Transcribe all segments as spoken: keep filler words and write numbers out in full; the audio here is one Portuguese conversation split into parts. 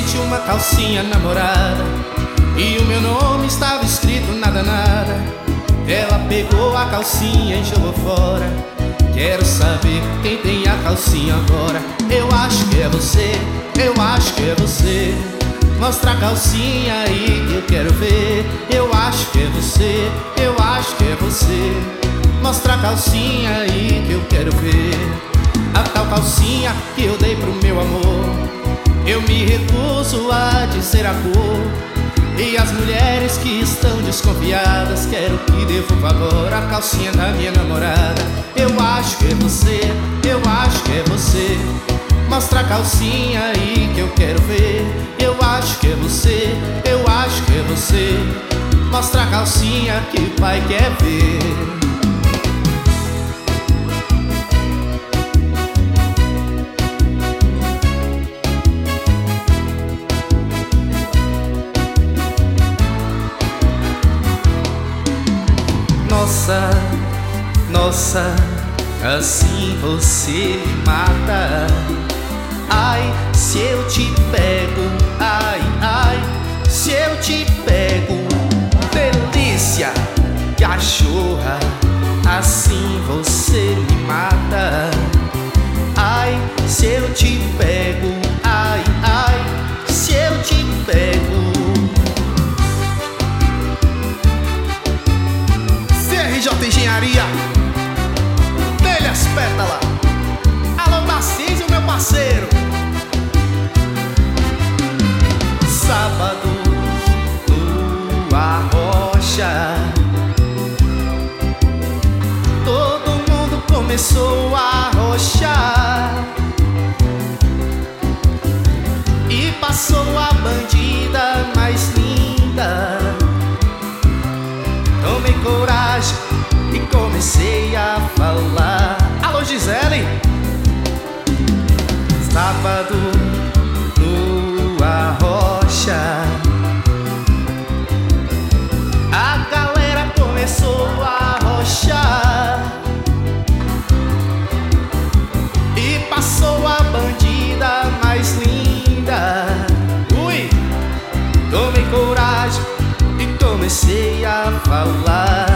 tinha uma calcinha namorada e o meu nome estava escrito nada, nada. Ela pegou a calcinha e jogou fora. Quero saber quem tem a calcinha agora. Eu acho que é você, eu acho que é você. Mostra a calcinha aí que eu quero ver. Eu acho que é você, eu acho que é você. Mostra a calcinha aí que eu quero ver. A tal calcinha que eu dei pro meu amor, eu me recuso a dizer a cor. E as mulheres que estão desconfiadas, quero que devolva agora a calcinha da minha namorada. Eu acho que é você, eu acho que é você. Mostra a calcinha aí que eu quero ver. Eu acho que é você, eu acho que é você. Mostra a calcinha que o pai quer ver. Nossa, nossa, assim você me mata. Ai, se eu te pego, ai, ai, se eu te pego. Delícia, cachorra, assim você me mata. Ai, se eu te pego, ai, ai, se eu te pego. R J Engenharia, Telhas Pétala. Alô Tarcísio, meu parceiro. Sábado no Arrocha, todo mundo começou a arrochar e passou a bandida mais linda. Tomei coragem e comecei a falar. Alô Gisele. Sábado no Arrocha, a galera começou a arrochar e passou a bandida mais linda. Ui, tomei coragem e comecei a falar.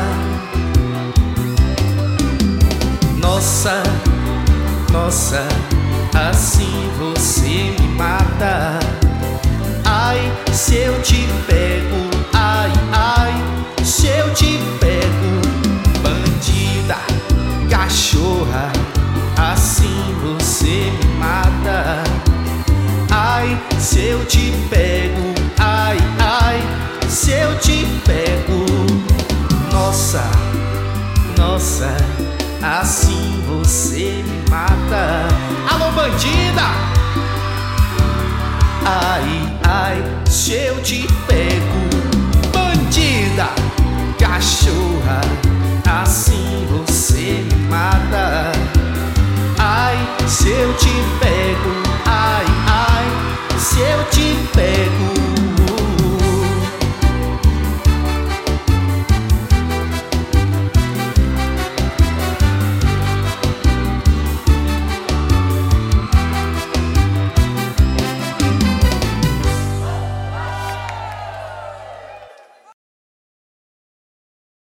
Nossa, nossa, assim você me mata. Ai, se eu te pego, ai, ai, se eu te pego. Bandida, cachorra, assim você me mata. Ai, se eu te pego, ai, ai, se eu te pego. Nossa, nossa, assim você me mata. Alô bandida. Ai, ai, se eu te pego. Bandida, cachorra, assim você me mata. Ai, se eu te pego. Ai, ai, se eu te pego.